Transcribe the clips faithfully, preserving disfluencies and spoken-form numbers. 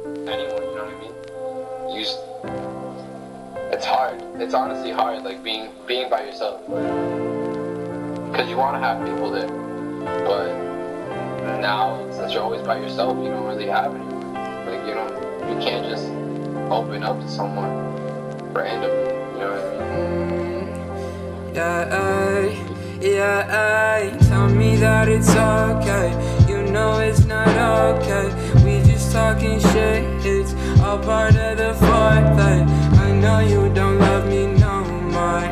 anyone, you know what I mean? You just, it's hard. It's honestly hard, like being being by yourself. Because you want to have people there. But now, since you're always by yourself, you don't really have anyone. Like, you know, you can't just open up to someone randomly, you know what I mean? Mm, yeah, ay, yeah, ay. Tell me that it's okay. You know it's not okay. We just talking shit. It's all part of the foreplay. I know you don't love me no more.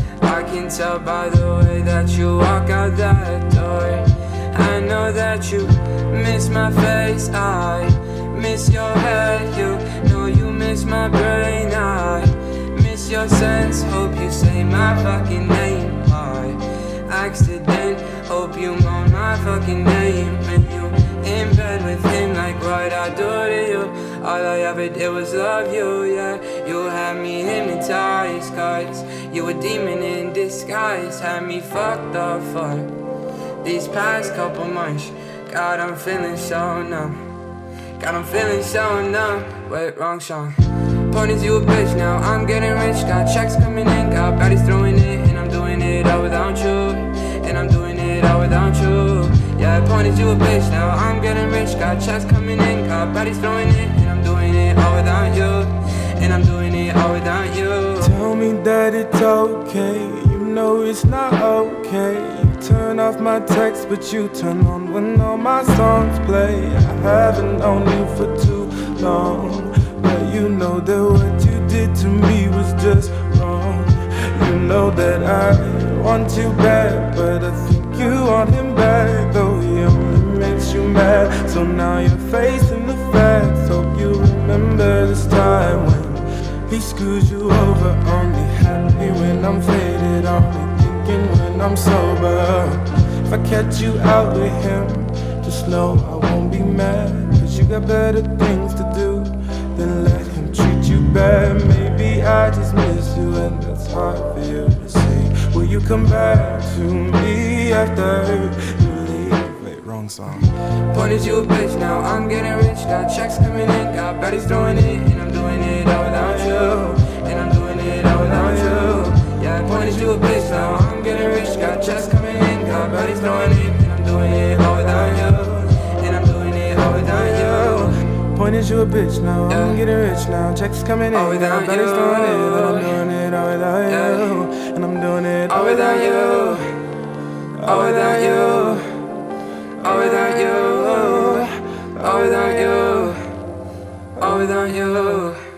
I can tell by the way that you walk out that door. I know that you miss my face, I miss your head. You know you miss my brain, I miss your sense. Hope you say my fucking name by accident. Hope you moan my fucking name when you in bed with him. Like what I do to you, all I ever did was love you, yeah. You had me hypnotized, cause you a demon in disguise. Had me fucked up for these past couple months. God, I'm feeling so numb. God, I'm feeling so numb. Wait, wrong song. Point is you a bitch now, I'm getting rich. Got checks coming in, got baddies throwing it. And I'm doing it all without you. And I'm doing it all without you. Yeah, point is you a bitch now, I'm getting rich. Got checks coming in, got baddies throwing it. And I'm doing it all without you. And I'm doing it all without you. Tell me that it's okay, you know it's not okay. Turn off my text, but you turn on when all my songs play. I haven't known you for too long, but you know that what you did to me was just wrong. You know that I want you back, but I think you want him back, though he only makes you mad. So now you're facing the facts. Hope you remember this time when he screws you over. Only happy when I'm faded, only thinking when I'm sober. If I catch you out with him, just know I won't be mad, cause you got better things to do than let him treat you bad. Maybe I just miss you and that's hard for you to see. Will you come back to me after you leave? Wait, wrong song. Point is you a bitch now, I'm getting rich. Got checks coming in, got baddies throwing it. And I'm doing it all without you. And I'm doing it all without you. Yeah, point is you a bitch now, I'm getting rich. Got checks coming in, got baddies throwing it. And I'm doing it all without you. And I'm doing it all without you. Point is you a bitch now, yeah. I'm getting rich now. Checks coming in, all without got you. throwing it. And I'm doing it all without yeah. you. And I'm doing it all without you. All without you. All without you. All without you. All without you.